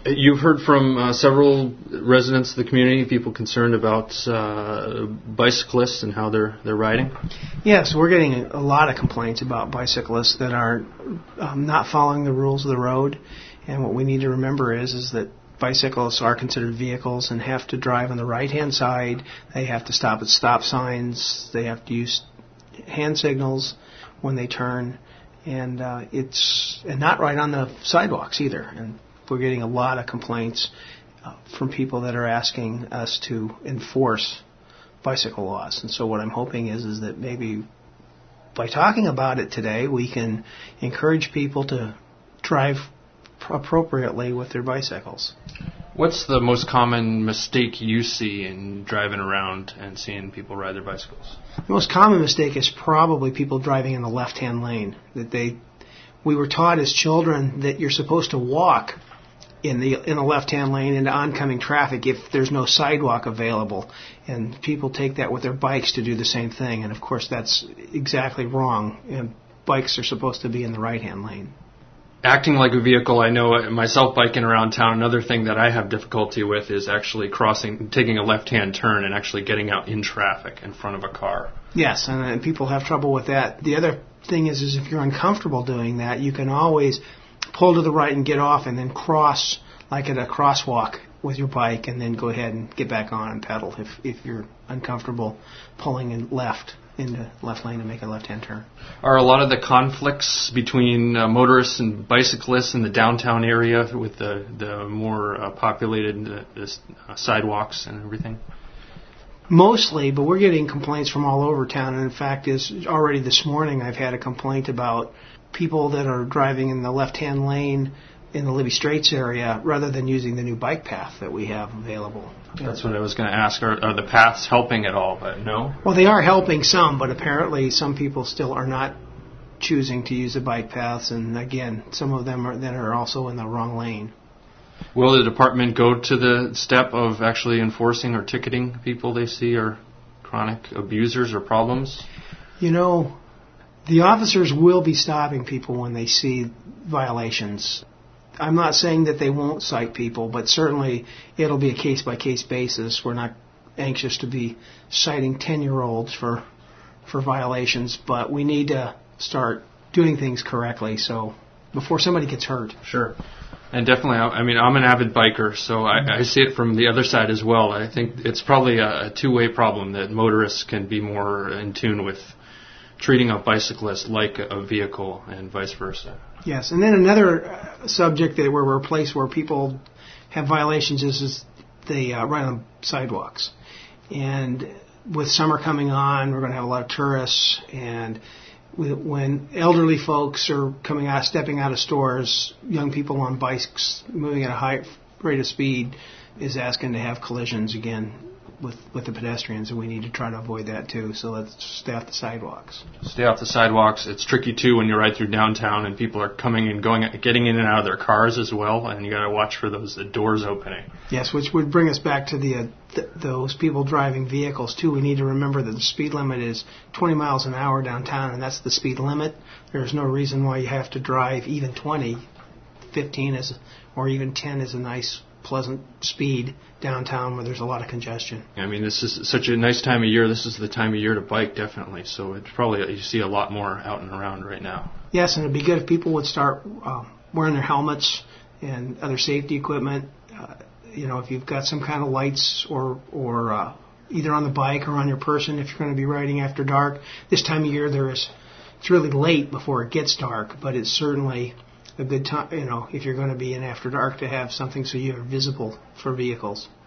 You've heard from several residents of the community, people concerned about bicyclists and how they're riding? Yes, we're getting a lot of complaints about bicyclists that are not following the rules of the road. And what we need to remember is that bicyclists are considered vehicles and have to drive on the right-hand side. They have to stop at stop signs. They have to use hand signals when they turn. And not right on the sidewalks either. And we're getting a lot of complaints from people that are asking us to enforce bicycle laws. And so what I'm hoping is that maybe by talking about it today, we can encourage people to drive appropriately with their bicycles. What's the most common mistake you see in driving around and seeing people ride their bicycles? The most common mistake is probably people driving in the left-hand lane. We were taught as children that you're supposed to walk in the left-hand lane into oncoming traffic if there's no sidewalk available. And people take that with their bikes to do the same thing. And, of course, that's exactly wrong. And bikes are supposed to be in the right-hand lane. Acting like a vehicle, I know myself biking around town, another thing that I have difficulty with is actually taking a left-hand turn and actually getting out in traffic in front of a car. Yes, and people have trouble with that. The other thing is if you're uncomfortable doing that, you can always pull to the right and get off and then cross like at a crosswalk with your bike and then go ahead and get back on and pedal if you're uncomfortable pulling in into left lane to make a left-hand turn. Are a lot of the conflicts between motorists and bicyclists in the downtown area with the more populated sidewalks and everything? Mostly, but we're getting complaints from all over town. And in fact, already this morning I've had a complaint about people that are driving in the left-hand lane in the Libby Straits area rather than using the new bike path that we have available. That's what I was going to ask. Are the paths helping at all? But no? Well, they are helping some, but apparently some people still are not choosing to use the bike paths. And again, some of them are also in the wrong lane. Will the department go to the step of actually enforcing or ticketing people they see are chronic abusers or problems? You know, the officers will be stopping people when they see violations. I'm not saying that they won't cite people, but certainly it'll be a case-by-case basis. We're not anxious to be citing 10-year-olds for violations, but we need to start doing things correctly so before somebody gets hurt. Sure. And definitely, I mean, I'm an avid biker, so I see it from the other side as well. I think it's probably a two-way problem that motorists can be more in tune with treating a bicyclist like a vehicle and vice versa. Yes, and then another subject that we're a place where people have violations is they ride on sidewalks. And with summer coming on, we're going to have a lot of tourists, and when elderly folks are stepping out of stores, young people on bikes moving at a high rate of speed is asking to have collisions again with the pedestrians, and we need to try to avoid that too. So let's stay off the sidewalks. Stay off the sidewalks. It's tricky too when you ride through downtown and people are coming and getting in and out of their cars as well, and you got to watch for the doors opening. Yes, which would bring us back to those people driving vehicles too. We need to remember that the speed limit is 20 miles an hour downtown, and that's the speed limit. There's no reason why you have to drive even 20. 15 or even 10 is a nice, pleasant speed downtown where there's a lot of congestion. I mean, this is such a nice time of year. This is the time of year to bike, definitely. So it's probably you see a lot more out and around right now. Yes, and it'd be good if people would start wearing their helmets and other safety equipment. If you've got some kind of lights or either on the bike or on your person, if you're going to be riding after dark. This time of year, it's really late before it gets dark, but it's certainly a good time, if you're going to be in after dark, to have something so you're visible for vehicles.